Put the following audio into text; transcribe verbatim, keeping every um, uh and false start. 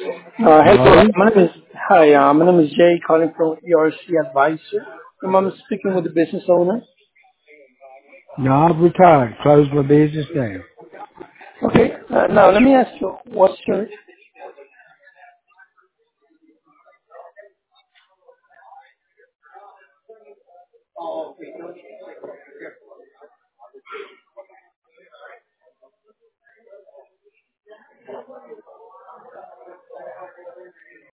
Uh, hello, Hello? my name is hi. Uh, my name is Jay, calling from E R C Advisor. And I'm speaking with the business owner. No, I've retired. Closed my business down. Okay. Uh, now let me ask you, what's your